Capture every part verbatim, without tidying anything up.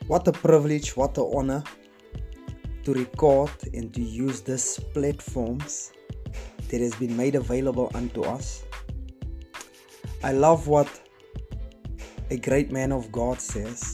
What a privilege, what an honor to record and to use these platforms that has been made available unto us. I love what a great man of God says.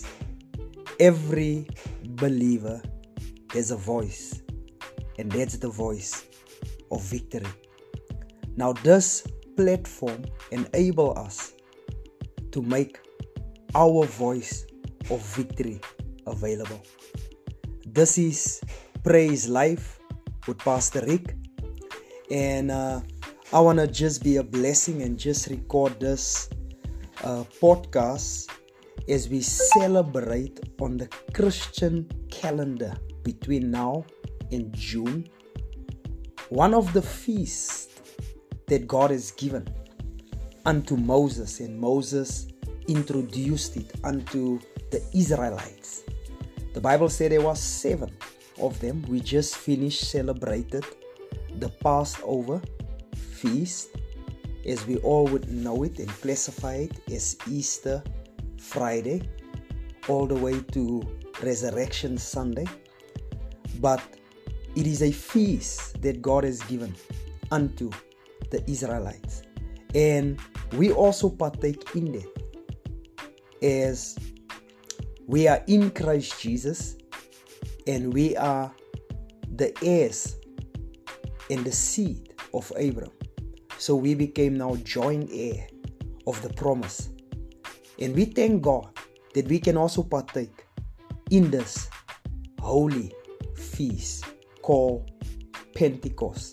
Every believer has a voice, and that's the voice of victory. Now this platform enable us to make our voice of victory available. This is Praise Life with Pastor Rick, and uh, I want to just be a blessing and just record this uh, podcast as we celebrate on the Christian calendar between now and June, one of the feasts that God has given unto Moses, and Moses introduced it unto the Israelites. The Bible said there was seven of them. We just finished celebrated the Passover feast, as we all would know it and classify it as Easter Friday, all the way to Resurrection Sunday. But it is a feast that God has given unto the Israelites, and we also partake in that, as we are in Christ Jesus and we are the heirs and the seed of Abraham. So we became now joint heir of the promise, and we thank God that we can also partake in this holy feast called Pentecost.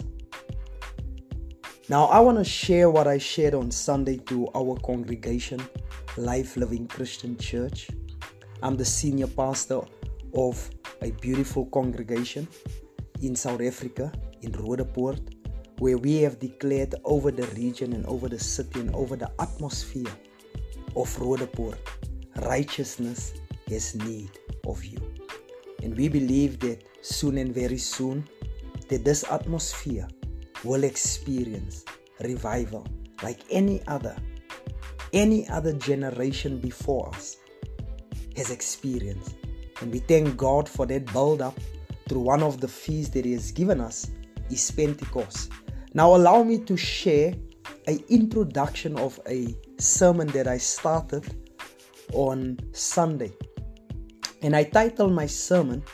Now I want to share what I shared on Sunday to our congregation, Life Living Christian Church. I'm the senior pastor of a beautiful congregation in South Africa, in Roodepoort, where we have declared over the region and over the city and over the atmosphere of Roodepoort, righteousness has need of you. And we believe that soon and very soon, that this atmosphere will experience revival like any other, any other generation before us has experienced. And we thank God for that build-up through one of the feasts that He has given us is Pentecost. Now allow me to share an introduction of a sermon that I started on Sunday. And I titled my sermon,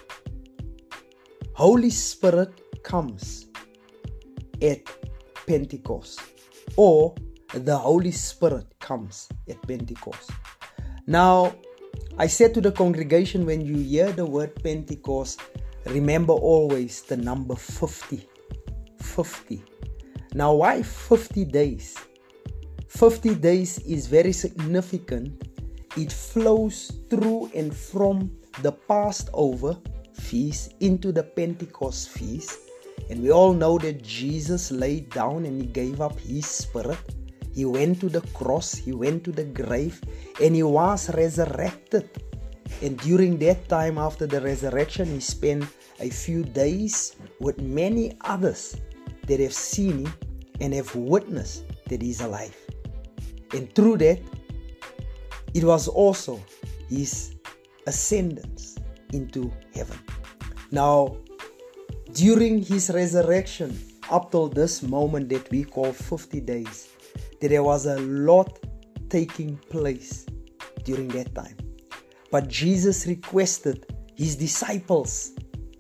Holy Spirit Comes at Pentecost, or the Holy Spirit comes at Pentecost. Now, I said to the congregation, when you hear the word Pentecost, remember always the number fifty. fifty. Now, why fifty days? fifty days is very significant. It flows through and from the Passover feast into the Pentecost feast. And we all know that Jesus laid down and He gave up His spirit. He went to the cross, He went to the grave, and He was resurrected. And during that time after the resurrection, He spent a few days with many others that have seen Him and have witnessed that He is alive. And through that, it was also His ascendance into heaven. Now, during His resurrection, up till this moment that we call fifty days, that there was a lot taking place during that time. But Jesus requested His disciples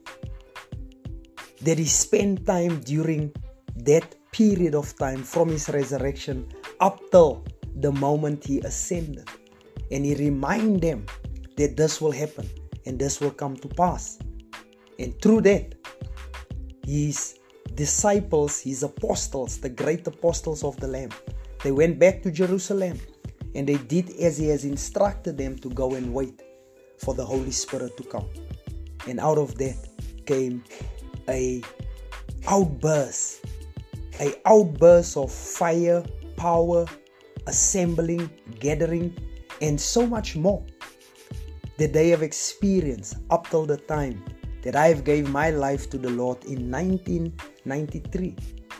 that He spend time during that period of time from His resurrection up till the moment He ascended. And He reminded them that this will happen and this will come to pass. And through that, His disciples, His apostles, the great apostles of the Lamb, they went back to Jerusalem and they did as He has instructed them to go and wait for the Holy Spirit to come. And out of that came a outburst, a outburst of fire, power, assembling, gathering, and so much more that they have experienced up till the time that I have gave my life to the Lord in nineteen ninety-three.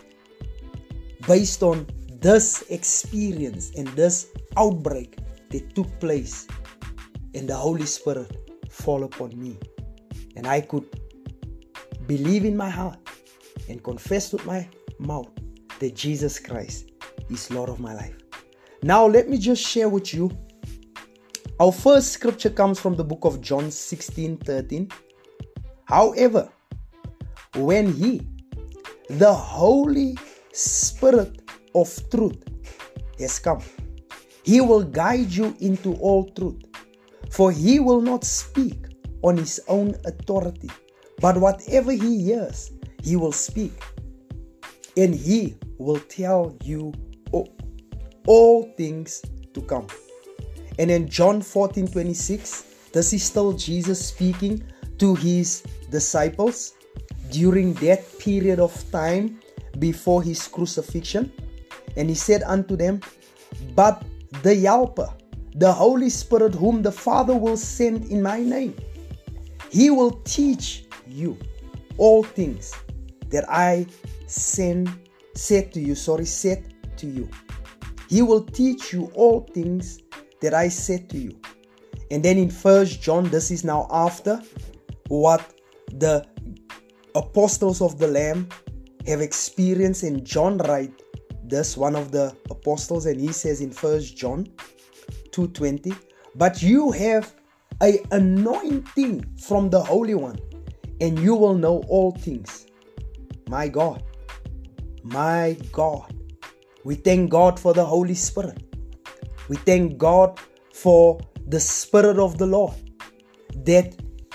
Based on this experience and this outbreak that took place, and the Holy Spirit fall upon me, and I could believe in my heart and confess with my mouth that Jesus Christ is Lord of my life. Now let me just share with you. Our first scripture comes from the book of John sixteen thirteen. However, when He, the Holy Spirit of truth, has come, He will guide you into all truth. For He will not speak on His own authority, but whatever He hears, He will speak. And He will tell you all, all things to come. And in John fourteen twenty-six, this is still Jesus speaking to His disciples during that period of time before His crucifixion. And He said unto them, but the Helper, the Holy Spirit, whom the Father will send in my name, He will teach you all things that I send, said to you, sorry, said to you. He will teach you all things that I said to you. And then in First John, this is now after what the apostles of the Lamb have experienced, and John writes this, one of the apostles, and he says in First John two twenty, but you have a anointing from the Holy One, and you will know all things. My God, my God, we thank God for the Holy Spirit. We thank God for the Spirit of the Lord that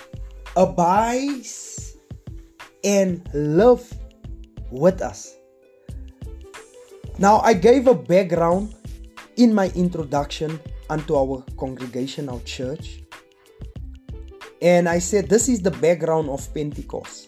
abides and lives with us. Now, I gave a background in my introduction unto our congregation, our church. And I said, this is the background of Pentecost,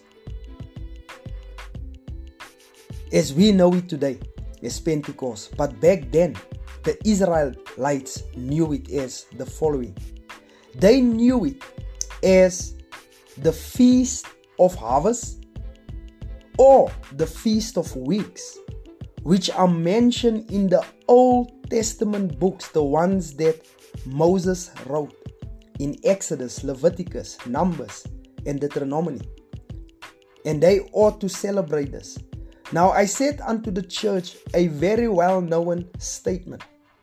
as we know it today, as Pentecost. But back then, the Israelites knew it as the following. They knew it as the Feast of Harvest or the Feast of Weeks, which are mentioned in the Old Testament books, the ones that Moses wrote in Exodus, Leviticus, Numbers, and Deuteronomy. And they ought to celebrate this. Now I said unto the church a very well-known statement.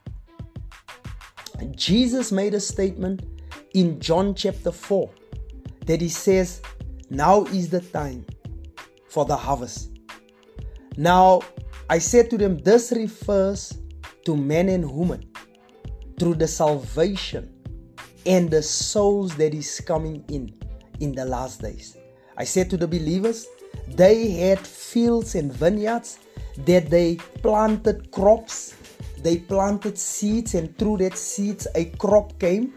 Jesus made a statement in John chapter four that He says, now is the time for the harvest. Now I said to them, this refers to men and women through the salvation and the souls that is coming in in the last days. I said to the believers, they had fields and vineyards that they planted crops, they planted seeds, and through that seeds a crop came,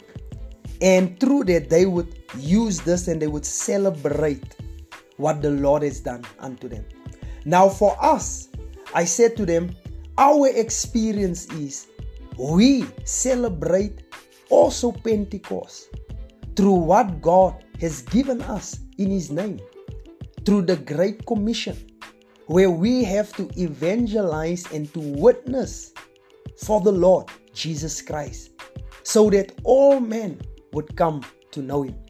and through that they would use this and they would celebrate what the Lord has done unto them. Now for us, I said to them, our experience is we celebrate also Pentecost through what God has given us in His name, through the Great Commission, where we have to evangelize and to witness for the Lord Jesus Christ, so that all men would come to know Him.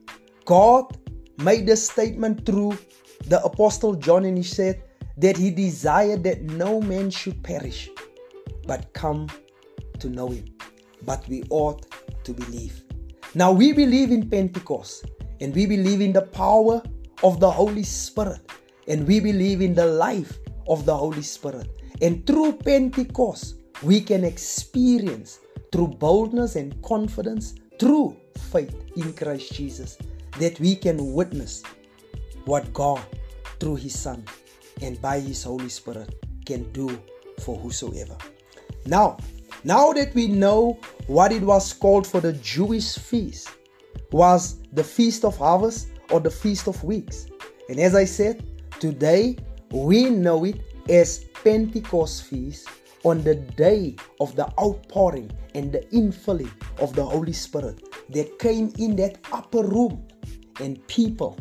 God made a statement through the Apostle John, and he said that He desired that no man should perish, but come to know Him. But we ought to believe. Now we believe in Pentecost, and we believe in the power of the Holy Spirit, and we believe in the life of the Holy Spirit. And through Pentecost, we can experience through boldness and confidence, through faith in Christ Jesus, that we can witness what God, through His Son and by His Holy Spirit, can do for whosoever. Now, now that we know what it was called for the Jewish feast, was the Feast of Harvest or the Feast of Weeks. And as I said, today we know it as Pentecost feast, on the day of the outpouring and the infilling of the Holy Spirit that came in that upper room, and people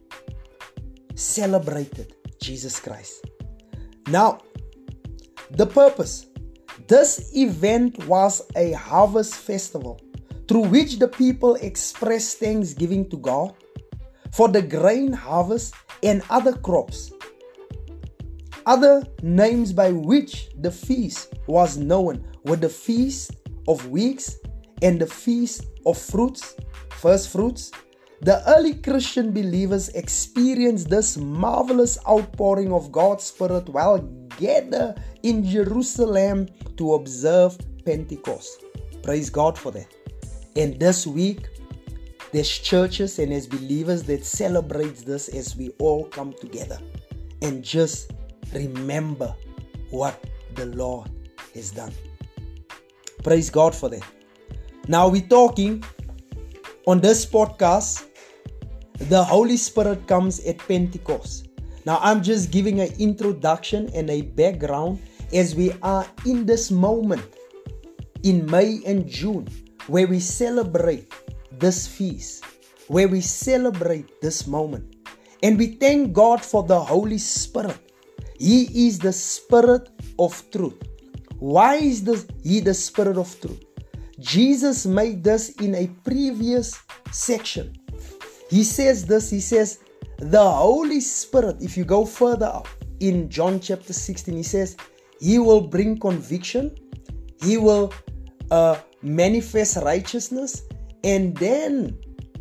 celebrated Jesus Christ. Now, the purpose. This event was a harvest festival through which the people express thanksgiving to God for the grain harvest and other crops. Other names by which the feast was known were the Feast of Weeks and the Feast of Fruits, first fruits. The early Christian believers experienced this marvelous outpouring of God's Spirit while gathered in Jerusalem to observe Pentecost. Praise God for that. And this week, there's churches and as believers that celebrates this as we all come together and just remember what the Lord has done. Praise God for that. Now we're talking on this podcast, the Holy Spirit comes at Pentecost. Now I'm just giving an introduction and a background as we are in this moment in May and June where we celebrate this feast, where we celebrate this moment. And we thank God for the Holy Spirit. He is the Spirit of truth. Why is this, He the Spirit of truth? Jesus made this in a previous section. He says this, He says, the Holy Spirit, if you go further up in John chapter sixteen, He says, He will bring conviction, He will uh, manifest righteousness, and then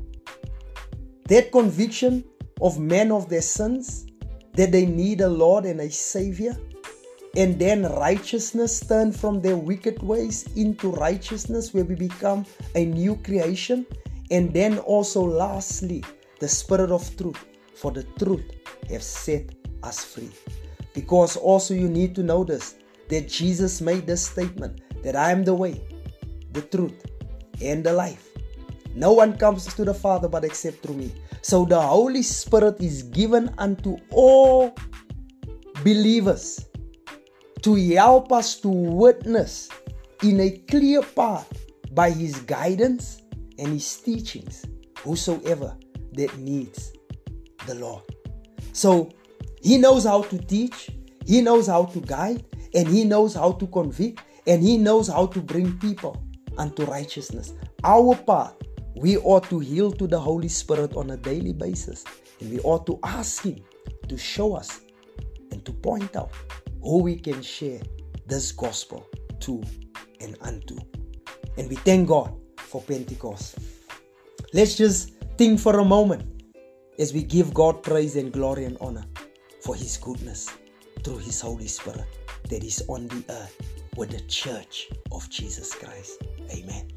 that conviction of men of their sins, that they need a Lord and a Savior, and then righteousness turn from their wicked ways into righteousness where we become a new creation, and then also lastly the Spirit of truth, for the truth have set us free. Because also you need to notice that Jesus made this statement that I am the way, the truth, and the life. No one comes to the Father but except through me. So the Holy Spirit is given unto all believers to help us to witness in a clear path by His guidance and His teachings, whosoever that needs the Lord. So He knows how to teach, He knows how to guide, and He knows how to convict, and He knows how to bring people unto righteousness. Our part, we ought to yield to the Holy Spirit on a daily basis, and we ought to ask Him to show us and to point out who we can share this gospel to and unto. And we thank God for Pentecost. Let's just think for a moment as we give God praise and glory and honor for His goodness through His Holy Spirit that is on the earth with the church of Jesus Christ. Amen.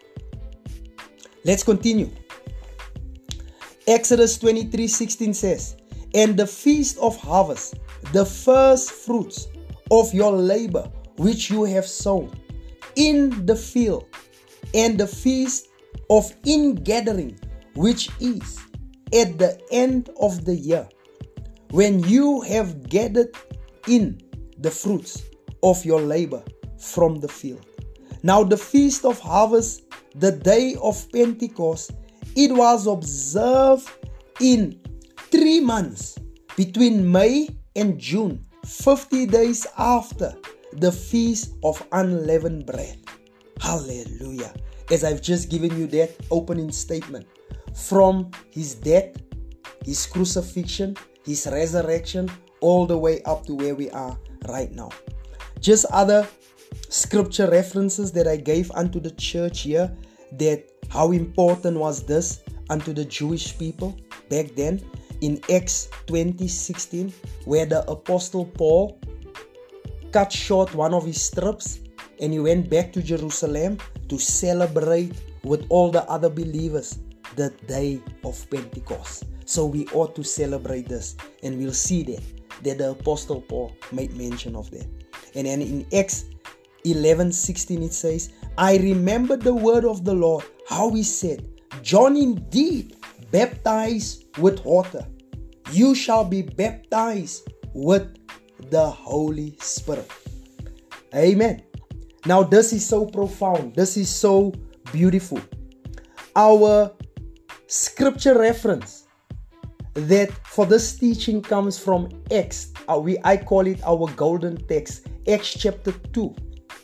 Let's continue. Exodus twenty-three sixteen says, and the feast of harvest, the first fruits of your labor which you have sown in the field, and the feast of ingathering, which is at the end of the year, when you have gathered in the fruits of your labor from the field. Now the feast of harvest, the day of Pentecost, it was observed in three months between May and June, fifty days after the feast of unleavened bread. Hallelujah. As I've just given you that opening statement, from His death, His crucifixion, His resurrection, all the way up to where we are right now. Just other scripture references that I gave unto the church here, that how important was this unto the Jewish people back then, in Acts twenty sixteen, where the Apostle Paul cut short one of his trips and he went back to Jerusalem to celebrate with all the other believers the day of Pentecost. So we ought to celebrate this, and we'll see that that the Apostle Paul made mention of that. And then in Acts eleven sixteen it says, I remember the word of the Lord, how He said, John indeed baptized with water. You shall be baptized with the Holy Spirit. Amen. Now this is so profound. This is so beautiful. Our scripture reference that for this teaching comes from Acts. Uh, we I call it our golden text. Acts chapter two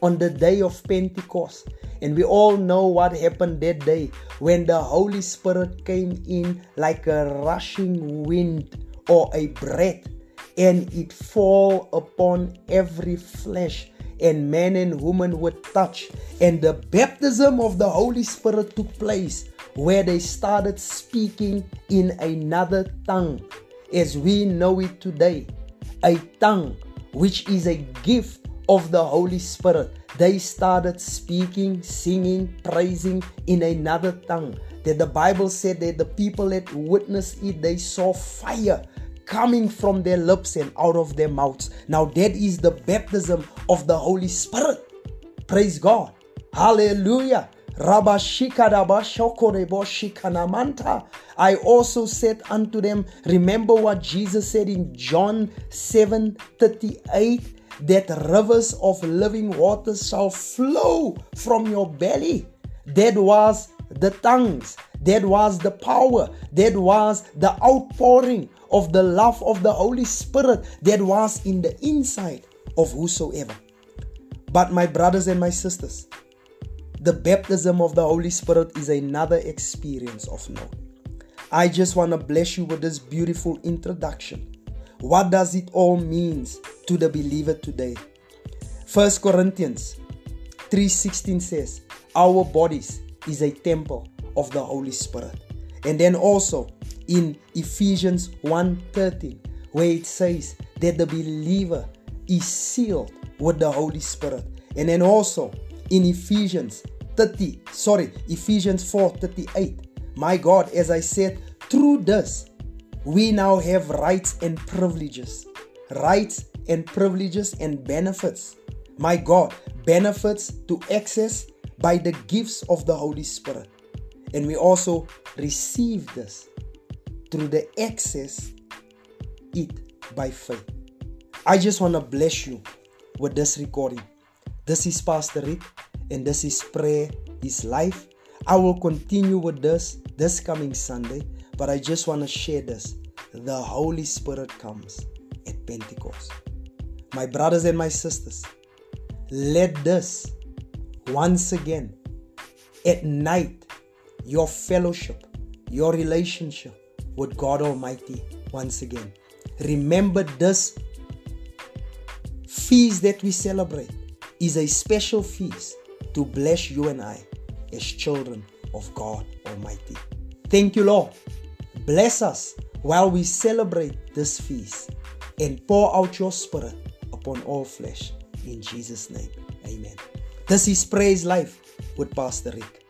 on the day of Pentecost. And we all know what happened that day when the Holy Spirit came in like a rushing wind or a breath, and it fall upon every flesh, and man and woman were touched, and the baptism of the Holy Spirit took place, where they started speaking in another tongue, as we know it today, a tongue which is a gift of the Holy Spirit. They started speaking, singing, praising in another tongue. That the Bible said that the people that witnessed it, they saw fire coming from their lips and out of their mouths. Now that is the baptism of the Holy Spirit. Praise God. Hallelujah. I also said unto them, remember what Jesus said in John seven thirty-eight, that rivers of living waters shall flow from your belly. That was the tongues. That was the power. That was the outpouring of the love of the Holy Spirit that was in the inside of whosoever. But my brothers and my sisters, the baptism of the Holy Spirit is another experience of note. I just want to bless you with this beautiful introduction. What does it all mean to the believer today? First Corinthians three sixteen says, our bodies is a temple of the Holy Spirit. And then also in Ephesians one thirteen, where it says that the believer is sealed with the Holy Spirit. And then also in Ephesians thirty, sorry, Ephesians four thirty-eight, my God, as I said, through this, we now have rights and privileges. Rights and privileges and benefits. My God, benefits to access by the gifts of the Holy Spirit. And we also receive this through the access it by faith. I just want to bless you with this recording. This is Pastor Rick, and this is Prayer is Life. I will continue with this this coming Sunday, but I just want to share this. The Holy Spirit comes at Pentecost. My brothers and my sisters, let this once again ignite your fellowship, your relationship with God Almighty once again. Remember, this feast that we celebrate is a special feast to bless you and I as children of God Almighty. Thank you, Lord. Bless us while we celebrate this feast, and pour out your Spirit upon all flesh. In Jesus' name, amen. This is Praise Life with Pastor Rick.